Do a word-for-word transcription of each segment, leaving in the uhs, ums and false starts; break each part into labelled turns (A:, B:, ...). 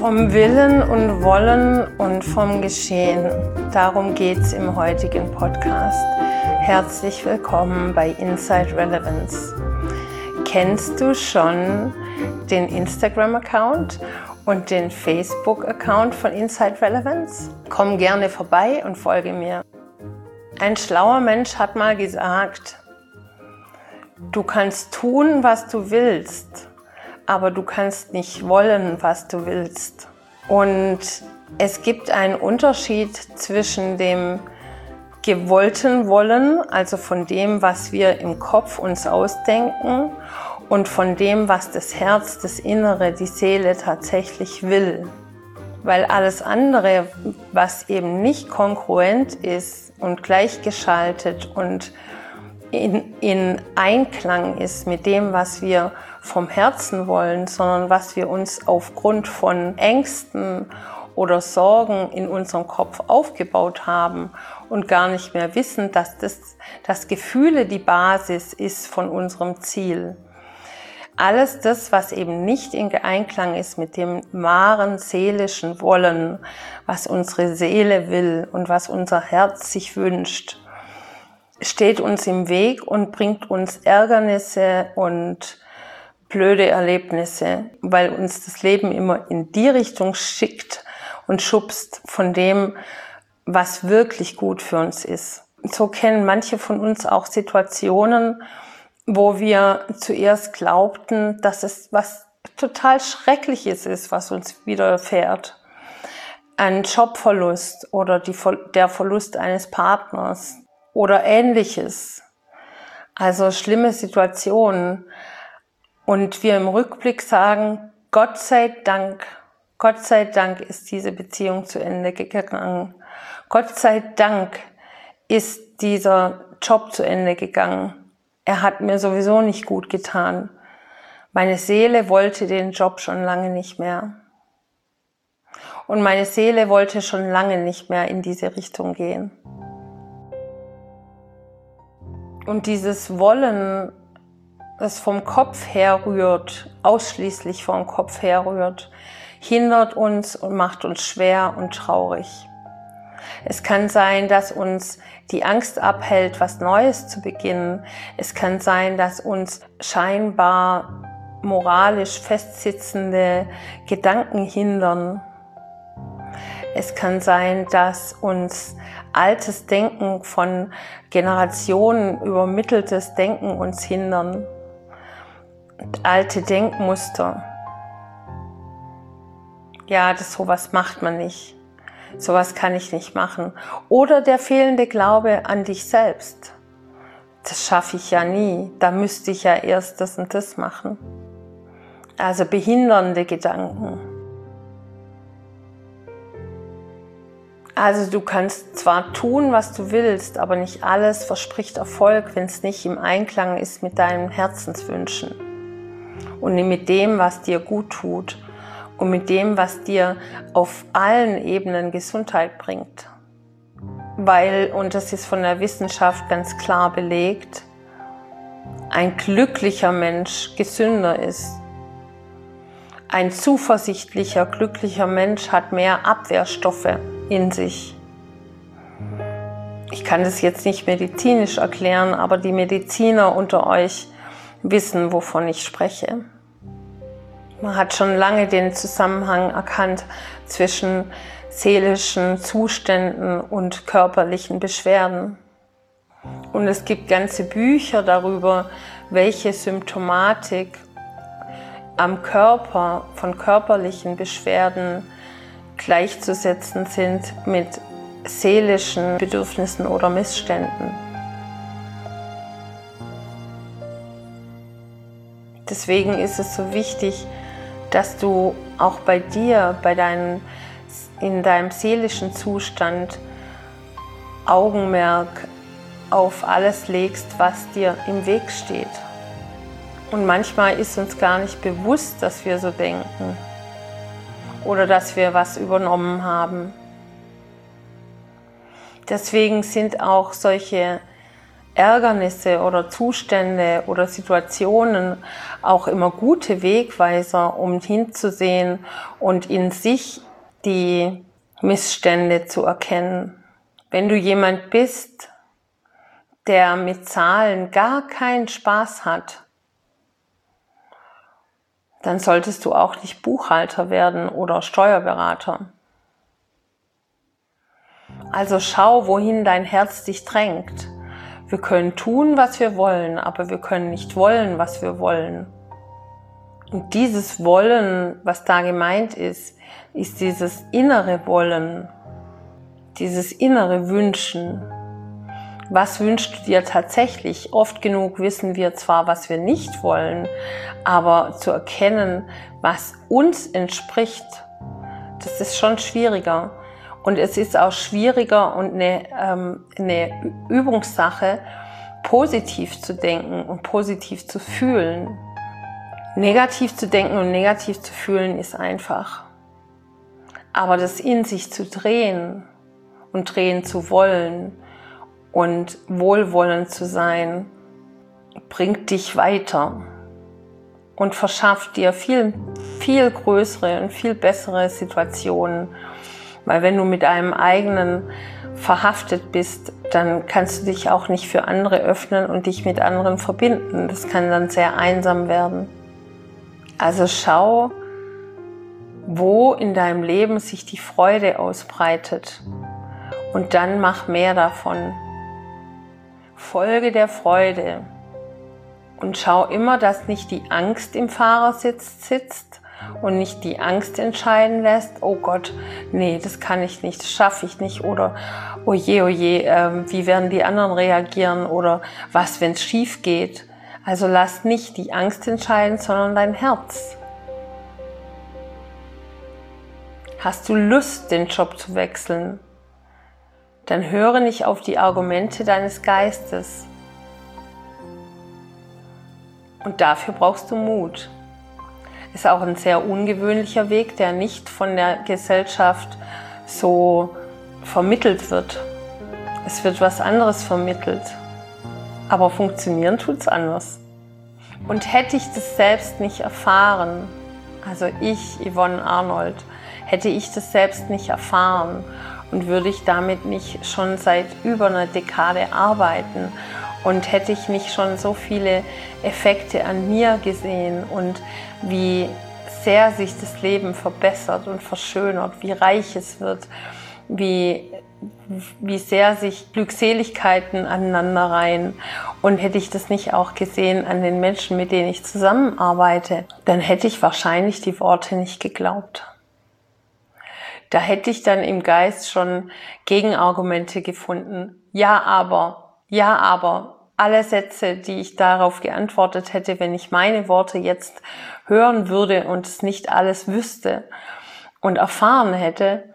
A: Vom Willen und Wollen und vom Geschehen. Darum geht es im heutigen Podcast. Herzlich willkommen bei Inside Relevance. Kennst du schon den Instagram-Account und den Facebook-Account von Inside Relevance? Komm gerne vorbei und folge mir. Ein schlauer Mensch hat mal gesagt, du kannst tun, was du willst, aber du kannst nicht wollen, was du willst. Und es gibt einen Unterschied zwischen dem gewollten Wollen, also von dem, was wir im Kopf uns ausdenken, und von dem, was das Herz, das Innere, die Seele tatsächlich will. Weil alles andere, was eben nicht kongruent ist und gleichgeschaltet und in, in Einklang ist mit dem, was wir vom Herzen wollen, sondern was wir uns aufgrund von Ängsten oder Sorgen in unserem Kopf aufgebaut haben und gar nicht mehr wissen, dass das, dass Gefühle die Basis ist von unserem Ziel. Alles das, was eben nicht in Einklang ist mit dem wahren seelischen Wollen, was unsere Seele will und was unser Herz sich wünscht, steht uns im Weg und bringt uns Ärgernisse und blöde Erlebnisse, weil uns das Leben immer in die Richtung schickt und schubst von dem, was wirklich gut für uns ist. So kennen manche von uns auch Situationen, wo wir zuerst glaubten, dass es was total Schreckliches ist, was uns widerfährt. Ein Jobverlust oder die, der Verlust eines Partners oder Ähnliches. Also schlimme Situationen. Und wir im Rückblick sagen, Gott sei Dank, Gott sei Dank ist diese Beziehung zu Ende gegangen. Gott sei Dank ist dieser Job zu Ende gegangen. Er hat mir sowieso nicht gut getan. Meine Seele wollte den Job schon lange nicht mehr. Und meine Seele wollte schon lange nicht mehr in diese Richtung gehen. Und dieses Wollen, das vom Kopf herrührt, ausschließlich vom Kopf herrührt, hindert uns und macht uns schwer und traurig. Es kann sein, dass uns die Angst abhält, was Neues zu beginnen. Es kann sein, dass uns scheinbar moralisch festsitzende Gedanken hindern. Es kann sein, dass uns altes Denken von Generationen, übermitteltes Denken uns hindern. Alte Denkmuster. Ja, das sowas macht man nicht. Sowas kann ich nicht machen. Oder der fehlende Glaube an dich selbst. Das schaffe ich ja nie. Da müsste ich ja erst das und das machen. Also behindernde Gedanken. Also du kannst zwar tun, was du willst, aber nicht alles verspricht Erfolg, wenn es nicht im Einklang ist mit deinen Herzenswünschen und mit dem, was dir gut tut und mit dem, was dir auf allen Ebenen Gesundheit bringt. Weil, und das ist von der Wissenschaft ganz klar belegt, ein glücklicher Mensch gesünder ist. Ein zuversichtlicher, glücklicher Mensch hat mehr Abwehrstoffe in sich. Ich kann das jetzt nicht medizinisch erklären, aber die Mediziner unter euch wissen, wovon ich spreche. Man hat schon lange den Zusammenhang erkannt zwischen seelischen Zuständen und körperlichen Beschwerden. Und es gibt ganze Bücher darüber, welche Symptomatik am Körper von körperlichen Beschwerden gleichzusetzen sind mit seelischen Bedürfnissen oder Missständen. Deswegen ist es so wichtig, dass du auch bei dir, bei deinem, in deinem seelischen Zustand Augenmerk auf alles legst, was dir im Weg steht. Und manchmal ist uns gar nicht bewusst, dass wir so denken oder dass wir was übernommen haben. Deswegen sind auch solche Ärgernisse oder Zustände oder Situationen auch immer gute Wegweiser, um hinzusehen und in sich die Missstände zu erkennen. Wenn du jemand bist, der mit Zahlen gar keinen Spaß hat, dann solltest du auch nicht Buchhalter werden oder Steuerberater. Also schau, wohin dein Herz dich drängt. Wir können tun, was wir wollen, aber wir können nicht wollen, was wir wollen. Und dieses Wollen, was da gemeint ist, ist dieses innere Wollen, dieses innere Wünschen. Was wünschst du dir tatsächlich? Oft genug wissen wir zwar, was wir nicht wollen, aber zu erkennen, was uns entspricht, das ist schon schwieriger. Und es ist auch schwieriger und eine, ähm, eine Übungssache, positiv zu denken und positiv zu fühlen. Negativ zu denken und negativ zu fühlen ist einfach. Aber das in sich zu drehen und drehen zu wollen und wohlwollend zu sein, bringt dich weiter und verschafft dir viel, viel größere und viel bessere Situationen. Weil wenn du mit einem eigenen verhaftet bist, dann kannst du dich auch nicht für andere öffnen und dich mit anderen verbinden. Das kann dann sehr einsam werden. Also schau, wo in deinem Leben sich die Freude ausbreitet und dann mach mehr davon. Folge der Freude und schau immer, dass nicht die Angst im Fahrersitz sitzt und nicht die Angst entscheiden lässt, oh Gott, nee, das kann ich nicht, das schaffe ich nicht oder oh je, oh je, äh, wie werden die anderen reagieren oder was, wenn es schief geht. Also lass nicht die Angst entscheiden, sondern dein Herz. Hast du Lust, den Job zu wechseln? Dann höre nicht auf die Argumente deines Geistes. Und dafür brauchst du Mut. Ist auch ein sehr ungewöhnlicher Weg, der nicht von der Gesellschaft so vermittelt wird. Es wird was anderes vermittelt. Aber funktionieren tut's anders. Und hätte ich das selbst nicht erfahren, also ich, Yvonne Arnold, hätte ich das selbst nicht erfahren und würde ich damit nicht schon seit über einer Dekade arbeiten und hätte ich nicht schon so viele Effekte an mir gesehen und wie sehr sich das Leben verbessert und verschönert, wie reich es wird, wie, wie sehr sich Glückseligkeiten aneinanderreihen. Und hätte ich das nicht auch gesehen an den Menschen, mit denen ich zusammenarbeite, dann hätte ich wahrscheinlich die Worte nicht geglaubt. Da hätte ich dann im Geist schon Gegenargumente gefunden. Ja, aber, ja, aber. Alle Sätze, die ich darauf geantwortet hätte, wenn ich meine Worte jetzt hören würde und es nicht alles wüsste und erfahren hätte,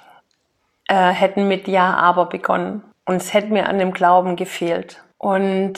A: äh, hätten mit Ja, aber begonnen. Und es hätte mir an dem Glauben gefehlt. Und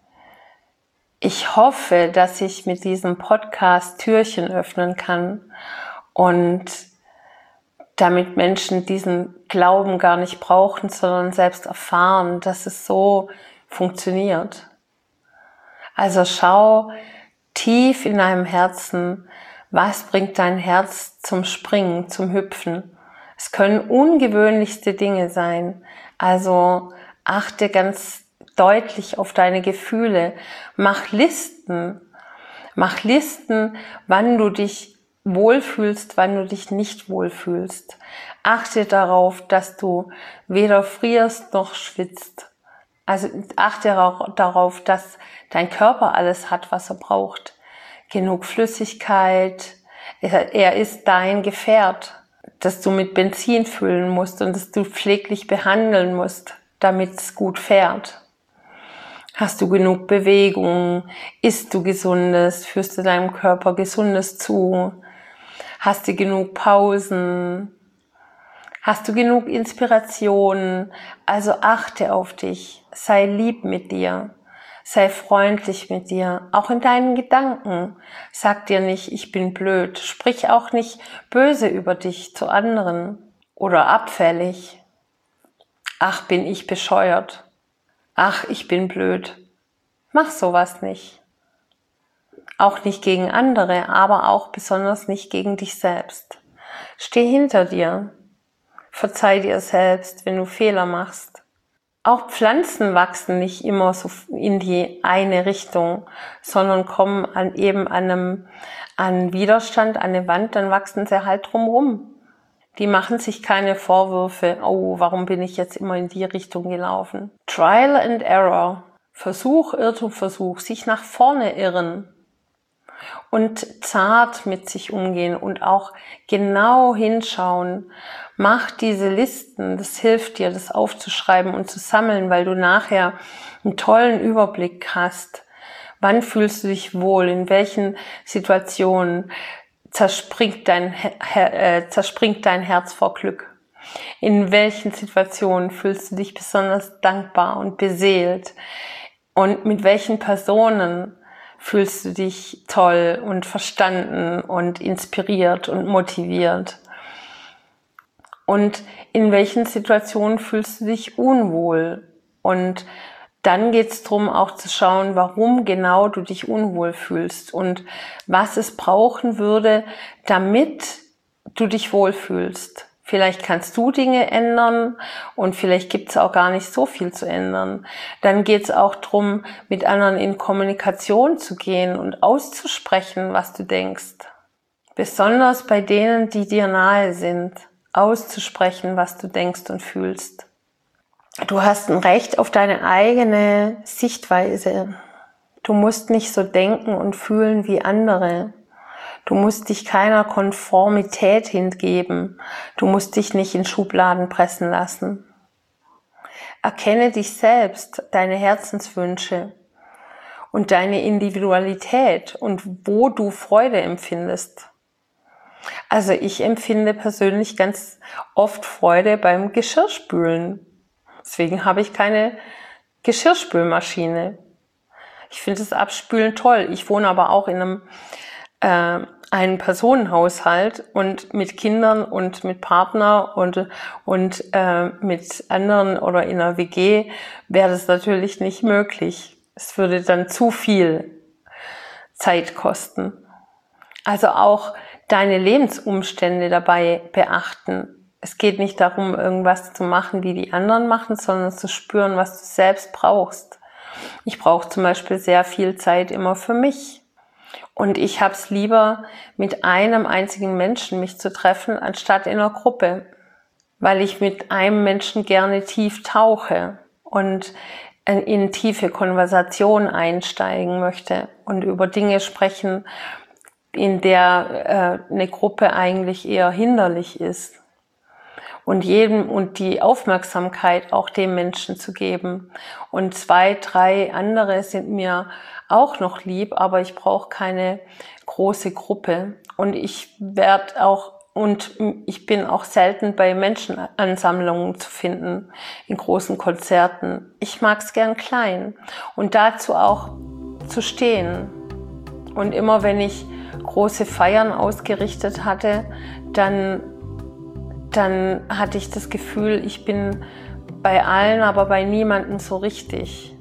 A: ich hoffe, dass ich mit diesem Podcast Türchen öffnen kann und damit Menschen diesen Glauben gar nicht brauchen, sondern selbst erfahren, dass es so funktioniert. Also schau tief in deinem Herzen, was bringt dein Herz zum Springen, zum Hüpfen. Es können ungewöhnlichste Dinge sein. Also achte ganz deutlich auf deine Gefühle. Mach Listen. Mach Listen, wann du dich wohlfühlst, wann du dich nicht wohlfühlst. Achte darauf, dass du weder frierst noch schwitzt. Also achte darauf, dass dein Körper alles hat, was er braucht. Genug Flüssigkeit. Er ist dein Gefährt, das du mit Benzin füllen musst und das du pfleglich behandeln musst, damit es gut fährt. Hast du genug Bewegung? Isst du Gesundes? Führst du deinem Körper Gesundes zu? Hast du genug Pausen? Hast du genug Inspiration? Also achte auf dich. Sei lieb mit dir. Sei freundlich mit dir. Auch in deinen Gedanken. Sag dir nicht, ich bin blöd. Sprich auch nicht böse über dich zu anderen oder abfällig. Ach, bin ich bescheuert. ach, ich bin blöd. Mach sowas nicht. Auch nicht gegen andere, aber auch besonders nicht gegen dich selbst. Steh hinter dir. Verzeih dir selbst, wenn du Fehler machst. Auch Pflanzen wachsen nicht immer so in die eine Richtung, sondern kommen an eben an einem an Widerstand, an eine Wand, dann wachsen sie halt drumherum. Die machen sich keine Vorwürfe, oh, warum bin ich jetzt immer in die Richtung gelaufen? Trial and Error, Versuch, Irrtum, Versuch, sich nach vorne irren und zart mit sich umgehen und auch genau hinschauen. Mach diese Listen, das hilft dir, das aufzuschreiben und zu sammeln, weil du nachher einen tollen Überblick hast. Wann fühlst du dich wohl, in welchen Situationen zerspringt dein, äh, zerspringt dein Herz vor Glück? In welchen Situationen fühlst du dich besonders dankbar und beseelt? Und mit welchen Personen fühlst du dich toll und verstanden und inspiriert und motiviert? Und in welchen Situationen fühlst du dich unwohl? Und dann geht es darum, auch zu schauen, warum genau du dich unwohl fühlst und was es brauchen würde, damit du dich wohlfühlst. Vielleicht kannst du Dinge ändern und vielleicht gibt es auch gar nicht so viel zu ändern. Dann geht es auch darum, mit anderen in Kommunikation zu gehen und auszusprechen, was du denkst. Besonders bei denen, die dir nahe sind, auszusprechen, was du denkst und fühlst. Du hast ein Recht auf deine eigene Sichtweise. Du musst nicht so denken und fühlen wie andere. Du musst dich keiner Konformität hingeben. Du musst dich nicht in Schubladen pressen lassen. Erkenne dich selbst, deine Herzenswünsche und deine Individualität und wo du Freude empfindest. Also ich empfinde persönlich ganz oft Freude beim Geschirrspülen. Deswegen habe ich keine Geschirrspülmaschine. Ich finde das Abspülen toll. Ich wohne aber auch in einem äh, einen Personenhaushalt und mit Kindern und mit Partner und und äh, mit anderen oder in einer W G wäre das natürlich nicht möglich. Es würde dann zu viel Zeit kosten. Also auch deine Lebensumstände dabei beachten. Es geht nicht darum, irgendwas zu machen, wie die anderen machen, sondern zu spüren, was du selbst brauchst. Ich brauche zum Beispiel sehr viel Zeit immer für mich. Und ich habe es lieber, mit einem einzigen Menschen mich zu treffen, anstatt in einer Gruppe. Weil ich mit einem Menschen gerne tief tauche und in tiefe Konversation einsteigen möchte und über Dinge sprechen, in der äh, eine Gruppe eigentlich eher hinderlich ist. Und jedem und die Aufmerksamkeit auch dem Menschen zu geben. Und zwei, drei andere sind mir auch noch lieb, aber ich brauche keine große Gruppe. Und ich werde auch und ich bin auch selten bei Menschenansammlungen zu finden, in großen Konzerten. Ich mag es gern klein und dazu auch zu stehen. Und immer wenn ich große Feiern ausgerichtet hatte, dann dann hatte ich das Gefühl, ich bin bei allen, aber bei niemandem so richtig.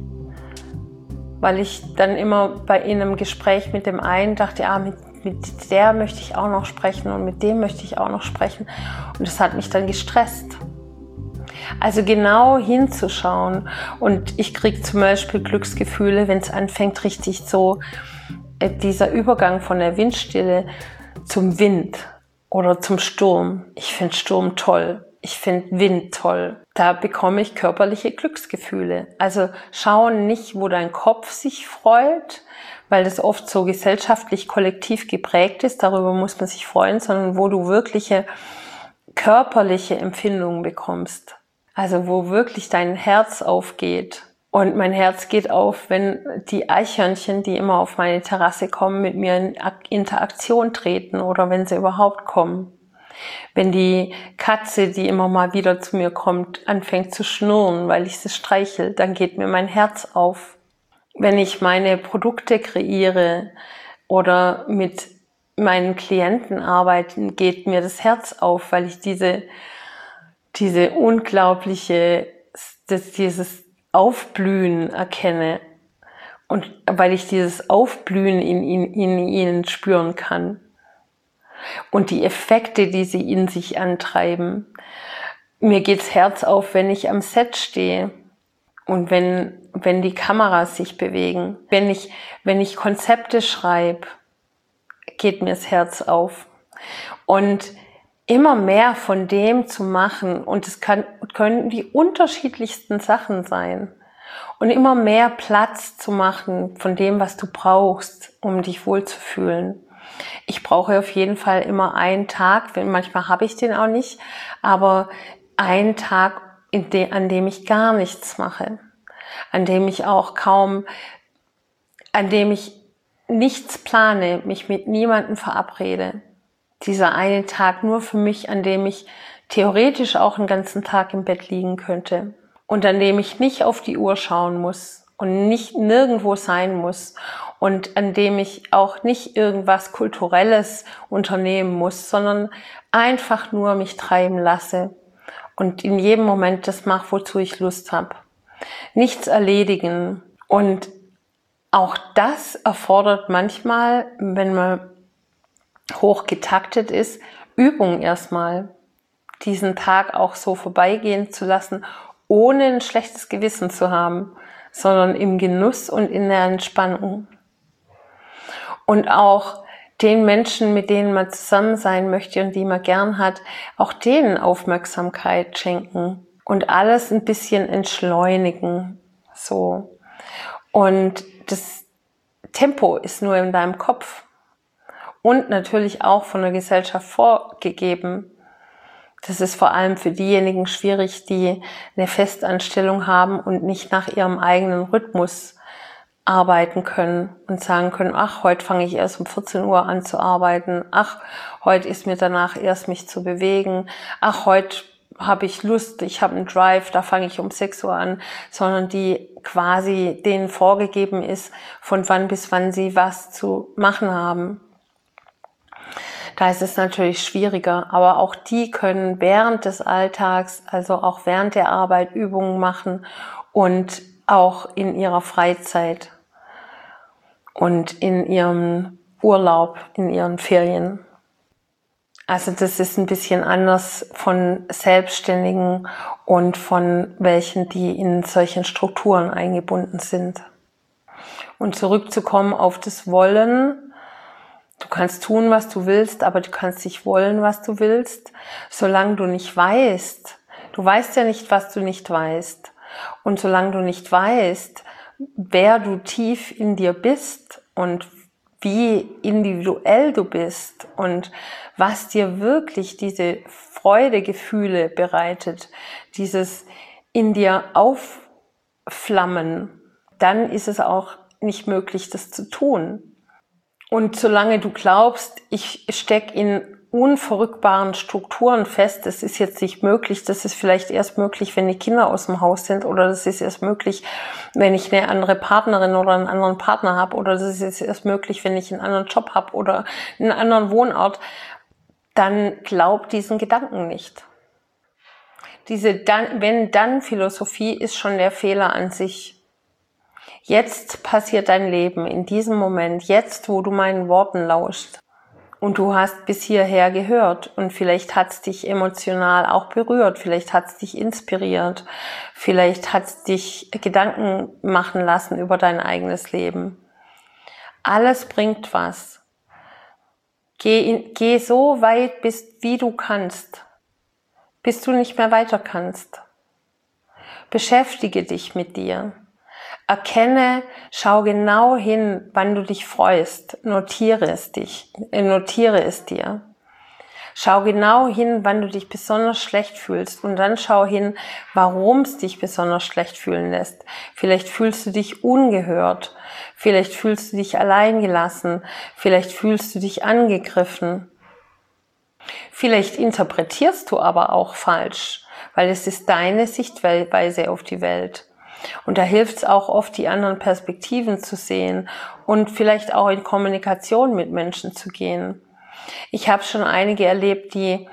A: Weil ich dann immer bei in einem Gespräch mit dem einen dachte, ja, mit, mit der möchte ich auch noch sprechen und mit dem möchte ich auch noch sprechen. Und das hat mich dann gestresst. Also genau hinzuschauen. Und ich kriege zum Beispiel Glücksgefühle, wenn es anfängt, richtig so, äh, dieser Übergang von der Windstille zum Wind. Oder zum Sturm. Ich finde Sturm toll. Ich finde Wind toll. Da bekomme ich körperliche Glücksgefühle. Also schau nicht, wo dein Kopf sich freut, weil das oft so gesellschaftlich kollektiv geprägt ist. Darüber muss man sich freuen, sondern wo du wirkliche körperliche Empfindungen bekommst. Also wo wirklich dein Herz aufgeht. Und mein Herz geht auf, wenn die Eichhörnchen, die immer auf meine Terrasse kommen, mit mir in Interaktion treten oder wenn sie überhaupt kommen. Wenn die Katze, die immer mal wieder zu mir kommt, anfängt zu schnurren, weil ich sie streichel, dann geht mir mein Herz auf. Wenn ich meine Produkte kreiere oder mit meinen Klienten arbeite, geht mir das Herz auf, weil ich diese, diese unglaubliche, das, dieses Aufblühen erkenne und weil ich dieses Aufblühen in, in, in ihnen spüren kann und die Effekte, die sie in sich antreiben. Mir geht's Herz auf, wenn ich am Set stehe und wenn, wenn die Kameras sich bewegen. Wenn ich, wenn ich Konzepte schreibe, geht mir das Herz auf. Und immer mehr von dem zu machen, und es kann, können die unterschiedlichsten Sachen sein, und immer mehr Platz zu machen von dem, was du brauchst, um dich wohlzufühlen. Ich brauche auf jeden Fall immer einen Tag, manchmal habe ich den auch nicht, aber einen Tag, in de, an dem ich gar nichts mache, an dem ich auch kaum, an dem ich nichts plane, mich mit niemandem verabrede. Dieser eine Tag nur für mich, an dem ich theoretisch auch einen ganzen Tag im Bett liegen könnte und an dem ich nicht auf die Uhr schauen muss und nicht nirgendwo sein muss und an dem ich auch nicht irgendwas Kulturelles unternehmen muss, sondern einfach nur mich treiben lasse und in jedem Moment das mache, wozu ich Lust habe. Nichts erledigen. Und auch das erfordert manchmal, wenn man hoch getaktet ist, Übung erstmal, diesen Tag auch so vorbeigehen zu lassen, ohne ein schlechtes Gewissen zu haben, sondern im Genuss und in der Entspannung. Und auch den Menschen, mit denen man zusammen sein möchte und die man gern hat, auch denen Aufmerksamkeit schenken und alles ein bisschen entschleunigen, so. Und das Tempo ist nur in deinem Kopf. Und natürlich auch von der Gesellschaft vorgegeben. Das ist vor allem für diejenigen schwierig, die eine Festanstellung haben und nicht nach ihrem eigenen Rhythmus arbeiten können und sagen können, ach, heute fange ich erst um vierzehn Uhr an zu arbeiten, ach, heute ist mir danach erst mich zu bewegen, ach, heute habe ich Lust, ich habe einen Drive, da fange ich um sechs Uhr an, sondern die quasi denen vorgegeben ist, von wann bis wann sie was zu machen haben. Da ist es natürlich schwieriger, aber auch die können während des Alltags, also auch während der Arbeit Übungen machen und auch in ihrer Freizeit und in ihrem Urlaub, in ihren Ferien. Also das ist ein bisschen anders von Selbstständigen und von welchen, die in solchen Strukturen eingebunden sind. Und zurückzukommen auf das Wollen. Du kannst tun, was du willst, aber du kannst nicht wollen, was du willst, solange du nicht weißt. Du weißt ja nicht, was du nicht weißt. Und solange du nicht weißt, wer du tief in dir bist und wie individuell du bist und was dir wirklich diese Freudegefühle bereitet, dieses in dir aufflammen, dann ist es auch nicht möglich, das zu tun. Und solange du glaubst, ich stecke in unverrückbaren Strukturen fest, das ist jetzt nicht möglich, das ist vielleicht erst möglich, wenn die Kinder aus dem Haus sind, oder das ist erst möglich, wenn ich eine andere Partnerin oder einen anderen Partner habe, oder das ist erst möglich, wenn ich einen anderen Job habe oder einen anderen Wohnort, dann glaub diesen Gedanken nicht. Diese dann, Wenn-Dann-Philosophie ist schon der Fehler an sich. Jetzt passiert dein Leben, in diesem Moment, jetzt, wo du meinen Worten lauschst. Und du hast bis hierher gehört und vielleicht hat es dich emotional auch berührt, vielleicht hat es dich inspiriert, vielleicht hat es dich Gedanken machen lassen über dein eigenes Leben. Alles bringt was. Geh, in, geh so weit, bis, wie du kannst, bis du nicht mehr weiter kannst. Beschäftige dich mit dir. Erkenne, schau genau hin, wann du dich freust. Notiere es dich, notiere es dir. Schau genau hin, wann du dich besonders schlecht fühlst und dann schau hin, warum es dich besonders schlecht fühlen lässt. Vielleicht fühlst du dich ungehört, vielleicht fühlst du dich alleingelassen, vielleicht fühlst du dich angegriffen. Vielleicht interpretierst du aber auch falsch, weil es ist deine Sichtweise auf die Welt. Und da hilft es auch oft, die anderen Perspektiven zu sehen und vielleicht auch in Kommunikation mit Menschen zu gehen. Ich habe schon einige erlebt, die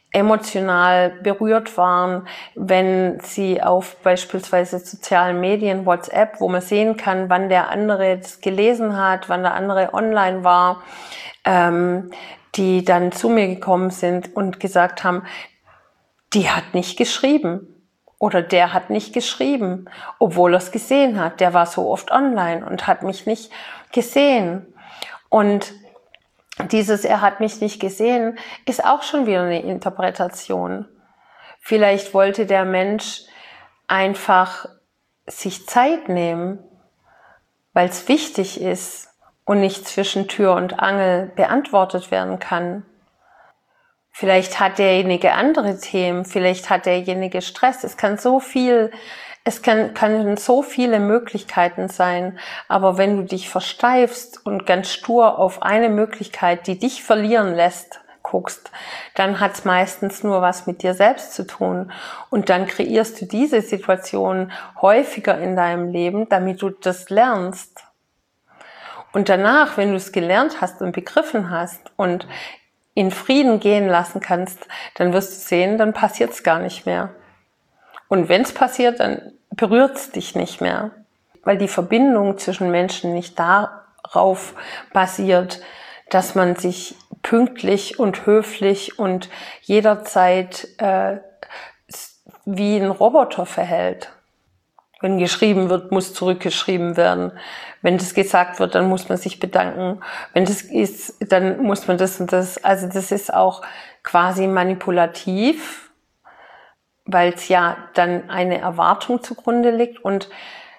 A: emotional berührt waren, wenn sie auf beispielsweise sozialen Medien, WhatsApp, wo man sehen kann, wann der andere das gelesen hat, wann der andere online war, ähm, die dann zu mir gekommen sind und gesagt haben, die hat nicht geschrieben oder der hat nicht geschrieben, obwohl er es gesehen hat. Der war so oft online und hat mich nicht gesehen. Und dieses er hat mich nicht gesehen ist auch schon wieder eine Interpretation. Vielleicht wollte der Mensch einfach sich Zeit nehmen, weil es wichtig ist und nicht zwischen Tür und Angel beantwortet werden kann. Vielleicht hat derjenige andere Themen, vielleicht hat derjenige Stress. Es kann so viel, es kann, kann so viele Möglichkeiten sein. Aber wenn du dich versteifst und ganz stur auf eine Möglichkeit, die dich verlieren lässt, guckst, dann hat es meistens nur was mit dir selbst zu tun. Und dann kreierst du diese Situation häufiger in deinem Leben, damit du das lernst. Und danach, wenn du es gelernt hast und begriffen hast und in Frieden gehen lassen kannst, dann wirst du sehen, dann passiert es gar nicht mehr. Und wenn es passiert, dann berührt es dich nicht mehr. Weil die Verbindung zwischen Menschen nicht darauf basiert, dass man sich pünktlich und höflich und jederzeit äh, wie ein Roboter verhält. Wenn geschrieben wird, muss zurückgeschrieben werden. Wenn das gesagt wird, dann muss man sich bedanken. Wenn das ist, dann muss man das und das. Also das ist auch quasi manipulativ, weil es ja dann eine Erwartung zugrunde liegt und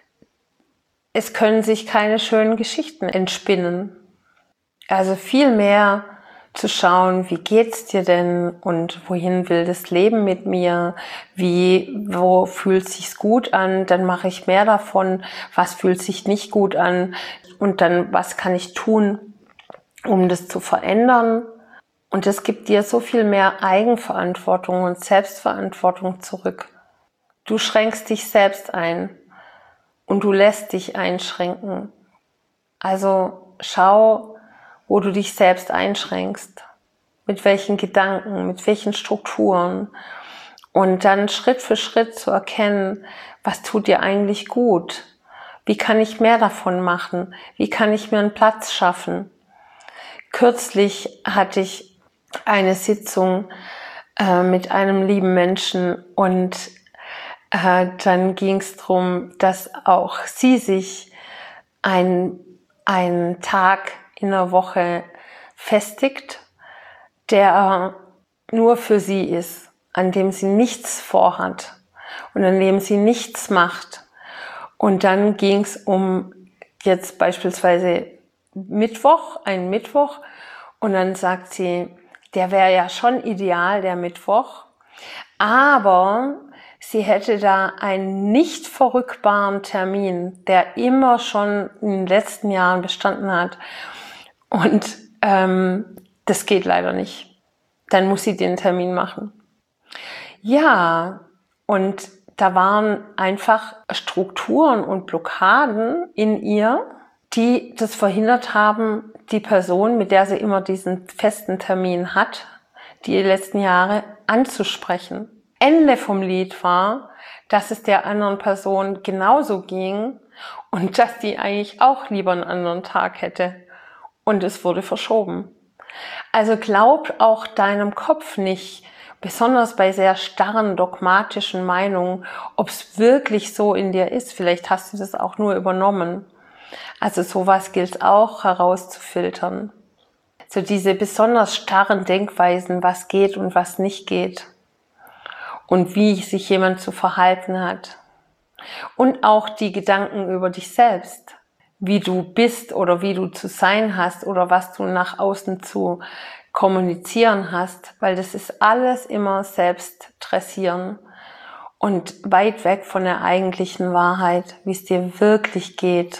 A: es können sich keine schönen Geschichten entspinnen. Also viel mehr zu schauen, wie geht's dir denn und wohin will das Leben mit mir, wie, wo fühlt sich's gut an, dann mache ich mehr davon, was fühlt sich nicht gut an und dann, was kann ich tun, um das zu verändern. Und es gibt dir so viel mehr Eigenverantwortung und Selbstverantwortung zurück. Du schränkst dich selbst ein und du lässt dich einschränken. Also schau, wo du dich selbst einschränkst, mit welchen Gedanken, mit welchen Strukturen und dann Schritt für Schritt zu erkennen, was tut dir eigentlich gut, wie kann ich mehr davon machen, wie kann ich mir einen Platz schaffen. Kürzlich hatte ich eine Sitzung äh, mit einem lieben Menschen und äh, dann ging es darum, dass auch sie sich ein, einen Tag in der Woche festigt, der nur für sie ist, an dem sie nichts vorhat und an dem sie nichts macht. Und dann ging es um jetzt beispielsweise Mittwoch, einen Mittwoch, und dann sagt sie, der wäre ja schon ideal, der Mittwoch, aber sie hätte da einen nicht verrückbaren Termin, der immer schon in den letzten Jahren bestanden hat. Und ähm, das geht leider nicht. Dann muss sie den Termin machen. Ja, und da waren einfach Strukturen und Blockaden in ihr, die das verhindert haben, die Person, mit der sie immer diesen festen Termin hat, die letzten Jahre anzusprechen. Ende vom Lied war, dass es der anderen Person genauso ging und dass die eigentlich auch lieber einen anderen Tag hätte. Und es wurde verschoben. Also glaub auch deinem Kopf nicht, besonders bei sehr starren, dogmatischen Meinungen, ob es wirklich so in dir ist. Vielleicht hast du das auch nur übernommen. Also sowas gilt es auch herauszufiltern. So diese besonders starren Denkweisen, was geht und was nicht geht. Und wie sich jemand zu verhalten hat. Und auch die Gedanken über dich selbst. Wie du bist oder wie du zu sein hast oder was du nach außen zu kommunizieren hast, weil das ist alles immer selbst dressieren und weit weg von der eigentlichen Wahrheit, wie es dir wirklich geht.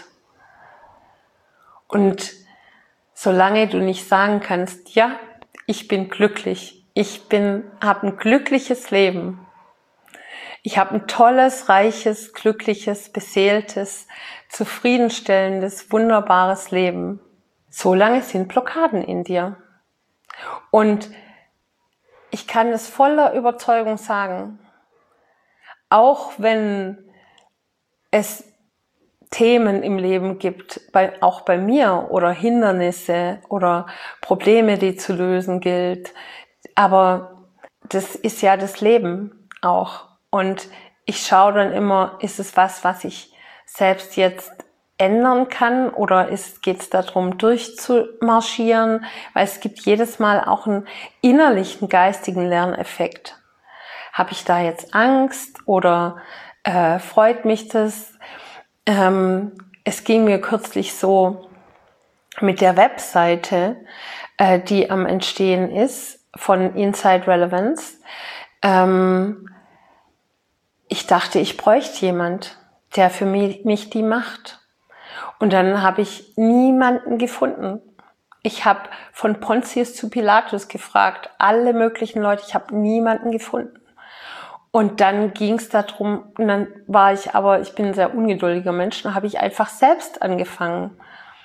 A: Und solange du nicht sagen kannst, ja, ich bin glücklich, ich bin, habe ein glückliches Leben, ich habe ein tolles, reiches, glückliches, beseeltes, zufriedenstellendes, wunderbares Leben. Solange sind Blockaden in dir. Und ich kann es voller Überzeugung sagen, auch wenn es Themen im Leben gibt, bei, auch bei mir, oder Hindernisse oder Probleme, die zu lösen gilt, aber das ist ja das Leben auch. Und ich schaue dann immer, ist es was, was ich selbst jetzt ändern kann, oder geht es darum, durchzumarschieren, weil es gibt jedes Mal auch einen innerlichen, geistigen Lerneffekt. Habe ich da jetzt Angst oder äh, freut mich das? Ähm, es ging mir kürzlich so mit der Webseite, äh, die am Entstehen ist, von Inside Relevance. Ähm, ich dachte, ich bräuchte jemand, der für mich, mich die macht. Und dann habe ich niemanden gefunden. Ich habe von Pontius zu Pilatus gefragt, alle möglichen Leute, ich habe niemanden gefunden. Und dann ging es darum, und dann war ich aber, ich bin ein sehr ungeduldiger Mensch, dann habe ich einfach selbst angefangen.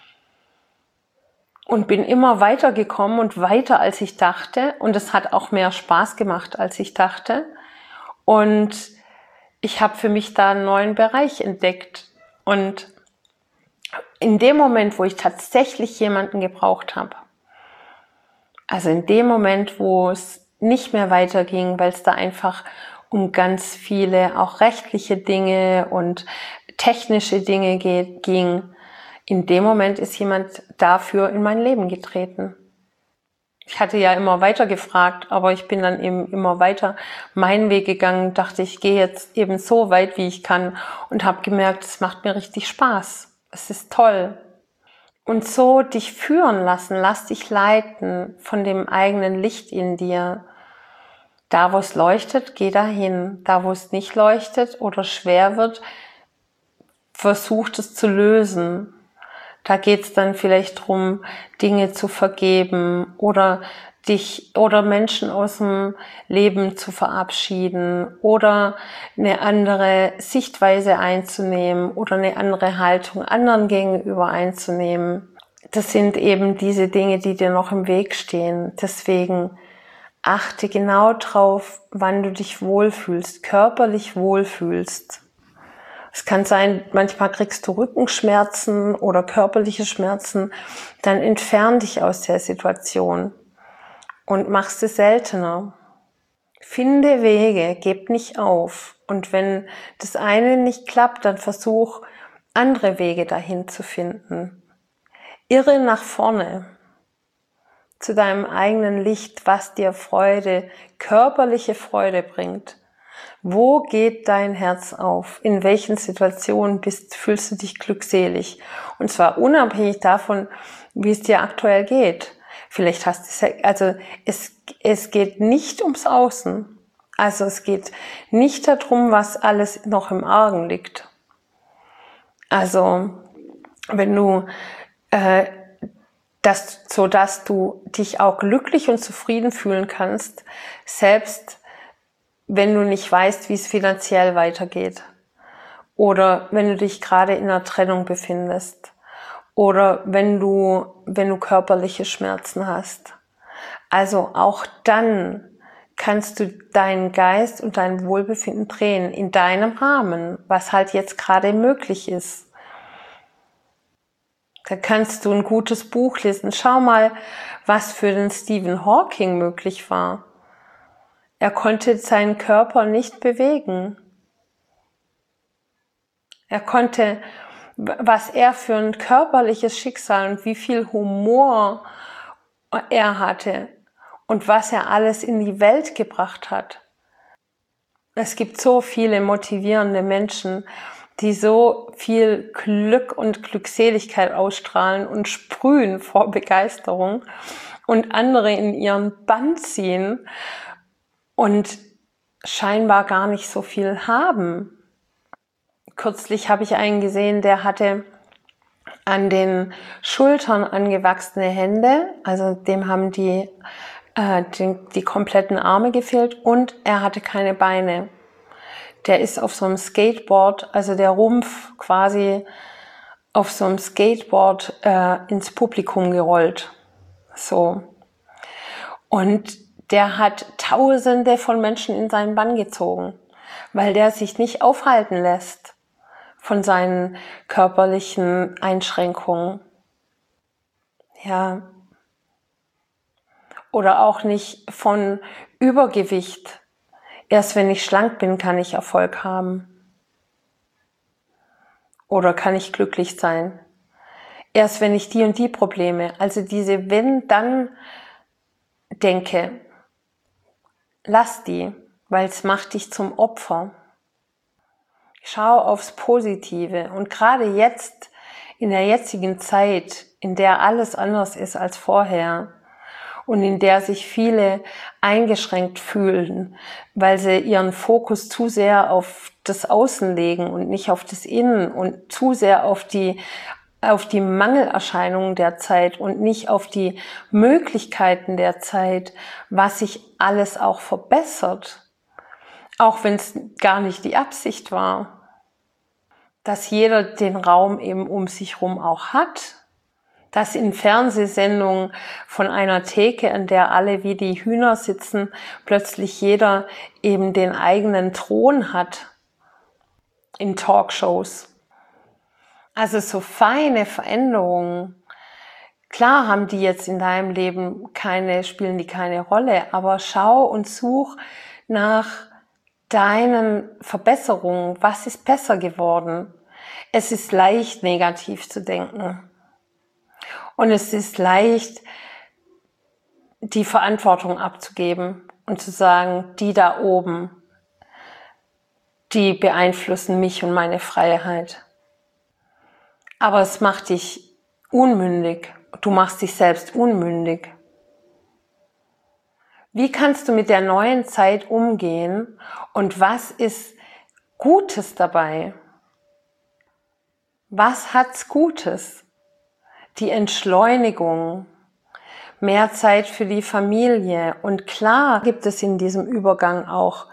A: Und bin immer weiter gekommen und weiter, als ich dachte. Und es hat auch mehr Spaß gemacht, als ich dachte. Und ich habe für mich da einen neuen Bereich entdeckt. Und in dem Moment, wo ich tatsächlich jemanden gebraucht habe, also in dem Moment, wo es nicht mehr weiterging, weil es da einfach um ganz viele auch rechtliche Dinge und technische Dinge geht, ging, in dem Moment ist jemand dafür in mein Leben getreten. Ich hatte ja immer weiter gefragt, aber ich bin dann eben immer weiter meinen Weg gegangen, dachte, ich gehe jetzt eben so weit, wie ich kann, und habe gemerkt, es macht mir richtig Spaß. Es ist toll. Und so dich führen lassen, lass dich leiten von dem eigenen Licht in dir. Da, wo es leuchtet, geh dahin. Da, wo es nicht leuchtet oder schwer wird, versuch es zu lösen. Da geht es dann vielleicht darum, Dinge zu vergeben oder dich oder Menschen aus dem Leben zu verabschieden oder eine andere Sichtweise einzunehmen oder eine andere Haltung anderen gegenüber einzunehmen. Das sind eben diese Dinge, die dir noch im Weg stehen. Deswegen achte genau drauf, wann du dich wohlfühlst, körperlich wohlfühlst. Es kann sein, manchmal kriegst du Rückenschmerzen oder körperliche Schmerzen, dann entfern dich aus der Situation und machst es seltener. Finde Wege, gib nicht auf. Und wenn das eine nicht klappt, dann versuch, andere Wege dahin zu finden. Irre nach vorne zu deinem eigenen Licht, was dir Freude, körperliche Freude bringt. Wo geht dein Herz auf? In welchen Situationen bist, fühlst du dich glückselig? Und zwar unabhängig davon, wie es dir aktuell geht. Vielleicht hast du, also es, es geht nicht ums Außen. Also es geht nicht darum, was alles noch im Argen liegt. Also wenn du, äh, das, so dass du dich auch glücklich und zufrieden fühlen kannst, selbst wenn du nicht weißt, wie es finanziell weitergeht, oder wenn du dich gerade in einer Trennung befindest, oder wenn du, wenn du körperliche Schmerzen hast. Also auch dann kannst du deinen Geist und dein Wohlbefinden drehen in deinem Rahmen, was halt jetzt gerade möglich ist. Da kannst du ein gutes Buch lesen. Schau mal, was für den Stephen Hawking möglich war. Er konnte seinen Körper nicht bewegen. Er konnte, was er für ein körperliches Schicksal und wie viel Humor er hatte und was er alles in die Welt gebracht hat. Es gibt so viele motivierende Menschen, die so viel Glück und Glückseligkeit ausstrahlen und sprühen vor Begeisterung und andere in ihren Bann ziehen und scheinbar gar nicht so viel haben. Kürzlich habe ich einen gesehen, der hatte an den Schultern angewachsene Hände, also dem haben die, äh, die, die kompletten Arme gefehlt und er hatte keine Beine. Der ist auf so einem Skateboard, also der Rumpf quasi auf so einem Skateboard äh, ins Publikum gerollt. So. Und der hat Tausende von Menschen in seinen Bann gezogen, weil der sich nicht aufhalten lässt von seinen körperlichen Einschränkungen. Ja. Oder auch nicht von Übergewicht. Erst wenn ich schlank bin, kann ich Erfolg haben. Oder kann ich glücklich sein. Erst wenn ich die und die Probleme, also diese Wenn-Dann-Denke, lass die, weil es macht dich zum Opfer. Schau aufs Positive. Und gerade jetzt, in der jetzigen Zeit, in der alles anders ist als vorher und in der sich viele eingeschränkt fühlen, weil sie ihren Fokus zu sehr auf das Außen legen und nicht auf das Innen und zu sehr auf die auf die Mangelerscheinungen der Zeit und nicht auf die Möglichkeiten der Zeit, was sich alles auch verbessert, auch wenn es gar nicht die Absicht war, dass jeder den Raum eben um sich herum auch hat, dass in Fernsehsendungen von einer Theke, an der alle wie die Hühner sitzen, plötzlich jeder eben den eigenen Thron hat in Talkshows. Also so feine Veränderungen, klar haben die jetzt in deinem Leben keine, spielen die keine Rolle, aber schau und such nach deinen Verbesserungen. Was ist besser geworden? Es ist leicht, negativ zu denken. Und es ist leicht, die Verantwortung abzugeben und zu sagen, die da oben, die beeinflussen mich und meine Freiheit. Aber es macht dich unmündig. Du machst dich selbst unmündig. Wie kannst du mit der neuen Zeit umgehen und was ist Gutes dabei? Was hat's Gutes? Die Entschleunigung, mehr Zeit für die Familie. Und klar gibt es in diesem Übergang auch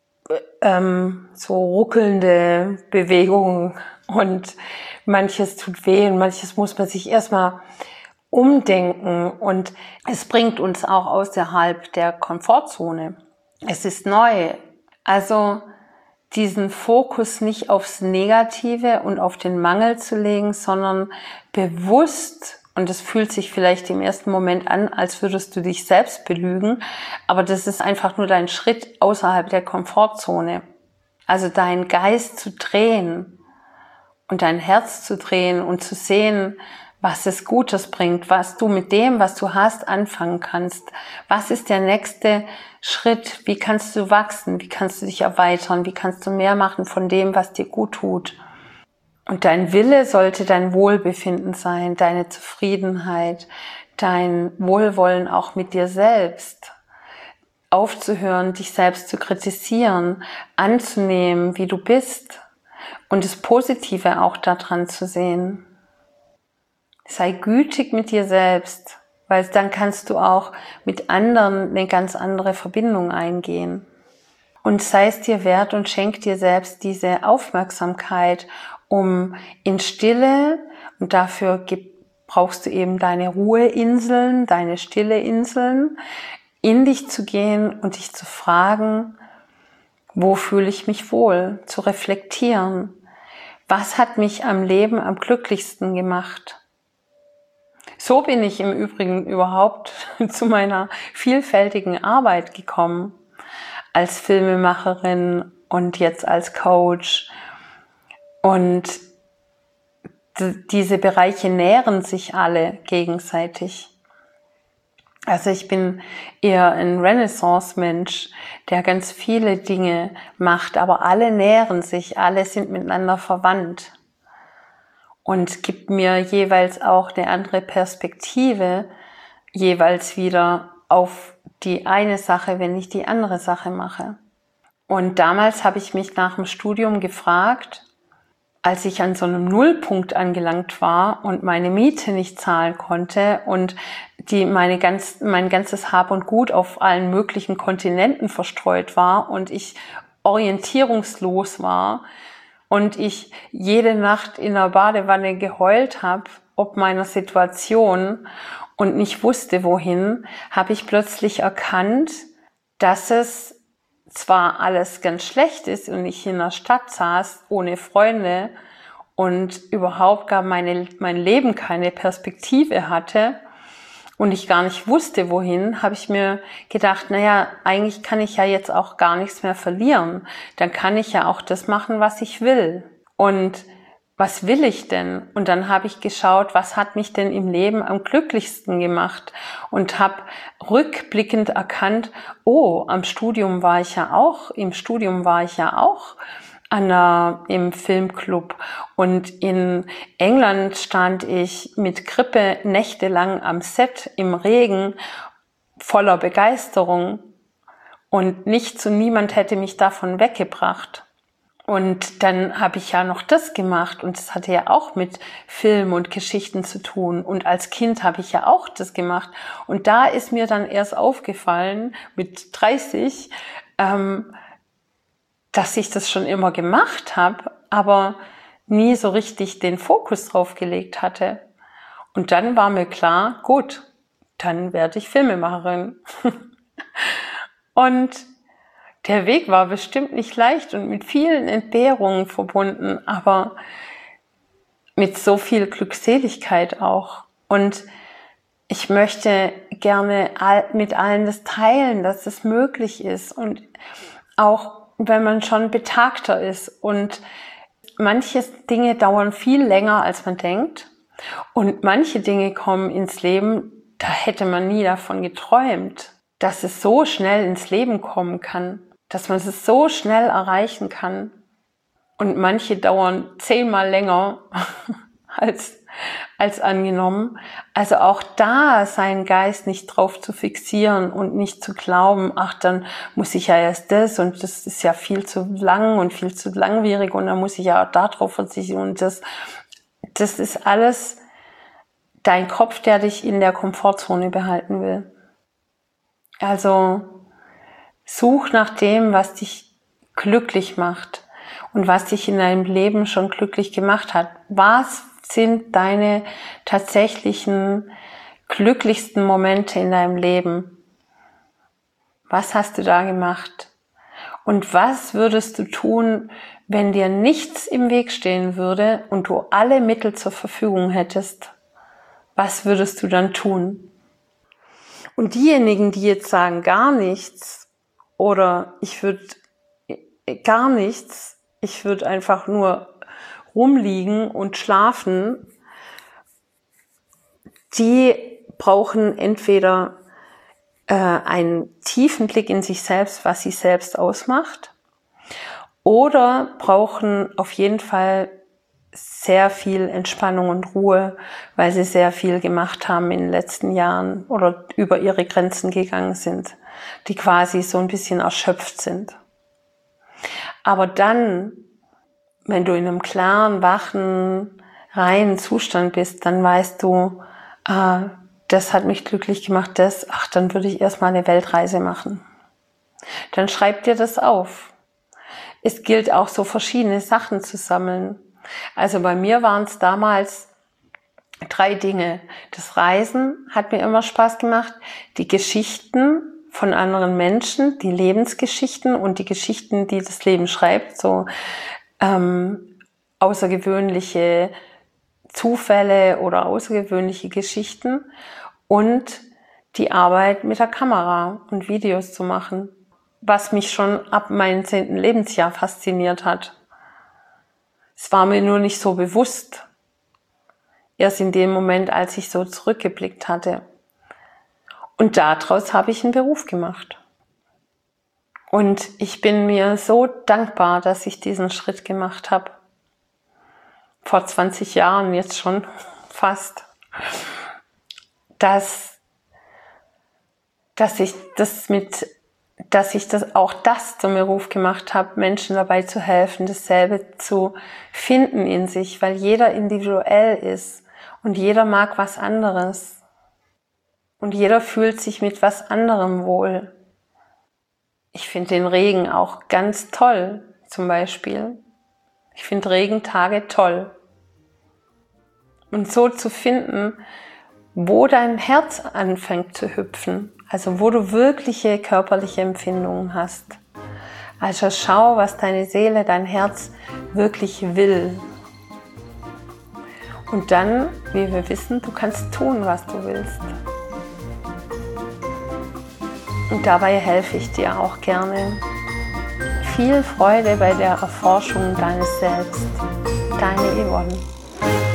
A: ähm, so ruckelnde Bewegungen und manches tut weh und manches muss man sich erstmal umdenken und es bringt uns auch außerhalb der Komfortzone. Es ist neu. Also diesen Fokus nicht aufs Negative und auf den Mangel zu legen, sondern bewusst, und das fühlt sich vielleicht im ersten Moment an, als würdest du dich selbst belügen, aber das ist einfach nur dein Schritt außerhalb der Komfortzone. Also deinen Geist zu drehen und dein Herz zu drehen und zu sehen, was es Gutes bringt, was du mit dem, was du hast, anfangen kannst. Was ist der nächste Schritt? Wie kannst du wachsen? Wie kannst du dich erweitern? Wie kannst du mehr machen von dem, was dir gut tut? Und dein Wille sollte dein Wohlbefinden sein, deine Zufriedenheit, dein Wohlwollen auch mit dir selbst. Aufzuhören, dich selbst zu kritisieren, anzunehmen, wie du bist und das Positive auch daran zu sehen. Sei gütig mit dir selbst, weil dann kannst du auch mit anderen eine ganz andere Verbindung eingehen. Und sei es dir wert und schenk dir selbst diese Aufmerksamkeit, um in Stille, und dafür brauchst du eben deine Ruheinseln, deine stille Inseln, in dich zu gehen und dich zu fragen, wo fühle ich mich wohl, zu reflektieren. Was hat mich am Leben am glücklichsten gemacht? So bin ich im Übrigen überhaupt zu meiner vielfältigen Arbeit gekommen, als Filmemacherin und jetzt als Coach. Und diese Bereiche nähren sich alle gegenseitig. Also ich bin eher ein Renaissance-Mensch, der ganz viele Dinge macht, aber alle nähren sich, alle sind miteinander verwandt. Und gibt mir jeweils auch eine andere Perspektive, jeweils wieder auf die eine Sache, wenn ich die andere Sache mache. Und damals habe ich mich nach dem Studium gefragt, als ich an so einem Nullpunkt angelangt war und meine Miete nicht zahlen konnte und die meine ganz, mein ganzes Hab und Gut auf allen möglichen Kontinenten verstreut war und ich orientierungslos war, und ich jede Nacht in der Badewanne geheult habe, ob meiner Situation und nicht wusste, wohin, habe ich plötzlich erkannt, dass es zwar alles ganz schlecht ist und ich in der Stadt saß, ohne Freunde und überhaupt gar meine, mein Leben keine Perspektive hatte und ich gar nicht wusste, wohin, habe ich mir gedacht, naja, eigentlich kann ich ja jetzt auch gar nichts mehr verlieren. Dann kann ich ja auch das machen, was ich will. Und was will ich denn? Und dann habe ich geschaut, was hat mich denn im Leben am glücklichsten gemacht und habe rückblickend erkannt, oh, am Studium war ich ja auch, im Studium war ich ja auch an der, im Filmclub und in England stand ich mit Grippe nächtelang am Set im Regen voller Begeisterung und nichts und niemand hätte mich davon weggebracht. Und dann habe ich ja noch das gemacht und das hatte ja auch mit Film und Geschichten zu tun. Und als Kind habe ich ja auch das gemacht. Und da ist mir dann erst aufgefallen, mit dreißig, ähm, dass ich das schon immer gemacht habe, aber nie so richtig den Fokus drauf gelegt hatte. Und dann war mir klar, gut, dann werde ich Filmemacherin. Und der Weg war bestimmt nicht leicht und mit vielen Entbehrungen verbunden, aber mit so viel Glückseligkeit auch. Und ich möchte gerne mit allen das teilen, dass es möglich ist. Und auch wenn man schon betagter ist. Und manche Dinge dauern viel länger, als man denkt. Und manche Dinge kommen ins Leben, da hätte man nie davon geträumt, dass es so schnell ins Leben kommen kann. Dass man es so schnell erreichen kann. Und manche dauern zehnmal länger als, als angenommen. Also auch da seinen Geist nicht drauf zu fixieren und nicht zu glauben, ach, dann muss ich ja erst das und das ist ja viel zu lang und viel zu langwierig und dann muss ich ja auch darauf verzichten und das, das ist alles dein Kopf, der dich in der Komfortzone behalten will. Also such nach dem, was dich glücklich macht und was dich in deinem Leben schon glücklich gemacht hat. Was sind deine tatsächlichen glücklichsten Momente in deinem Leben? Was hast du da gemacht? Und was würdest du tun, wenn dir nichts im Weg stehen würde und du alle Mittel zur Verfügung hättest? Was würdest du dann tun? Und diejenigen, die jetzt sagen, gar nichts, oder ich würde gar nichts, ich würde einfach nur rumliegen und schlafen, die brauchen entweder äh, einen tiefen Blick in sich selbst, was sie selbst ausmacht, oder brauchen auf jeden Fall sehr viel Entspannung und Ruhe, weil sie sehr viel gemacht haben in den letzten Jahren oder über ihre Grenzen gegangen sind, die quasi so ein bisschen erschöpft sind. Aber dann, wenn du in einem klaren, wachen, reinen Zustand bist, dann weißt du, ah, das hat mich glücklich gemacht, das, ach, dann würde ich erstmal eine Weltreise machen. Dann schreib dir das auf. Es gilt auch so verschiedene Sachen zu sammeln. Also bei mir waren es damals drei Dinge. Das Reisen hat mir immer Spaß gemacht, die Geschichten von anderen Menschen, die Lebensgeschichten und die Geschichten, die das Leben schreibt, so ähm, außergewöhnliche Zufälle oder außergewöhnliche Geschichten und die Arbeit mit der Kamera und Videos zu machen, was mich schon ab meinem zehnten Lebensjahr fasziniert hat. Es war mir nur nicht so bewusst, erst in dem Moment, als ich so zurückgeblickt hatte. Und daraus habe ich einen Beruf gemacht. Und ich bin mir so dankbar, dass ich diesen Schritt gemacht habe. Vor zwanzig Jahren jetzt schon fast. Dass, dass ich das mit, dass ich das auch das zum Beruf gemacht habe, Menschen dabei zu helfen, dasselbe zu finden in sich, weil jeder individuell ist und jeder mag was anderes. Und jeder fühlt sich mit was anderem wohl. Ich finde den Regen auch ganz toll, zum Beispiel. Ich finde Regentage toll. Und so zu finden, wo dein Herz anfängt zu hüpfen Also wo du wirkliche körperliche Empfindungen hast. Also schau, was deine Seele, dein Herz wirklich will. Und dann, wie wir wissen, du kannst tun, was du willst. Und dabei helfe ich dir auch gerne. Viel Freude bei der Erforschung deines Selbst. Deine Yvonne.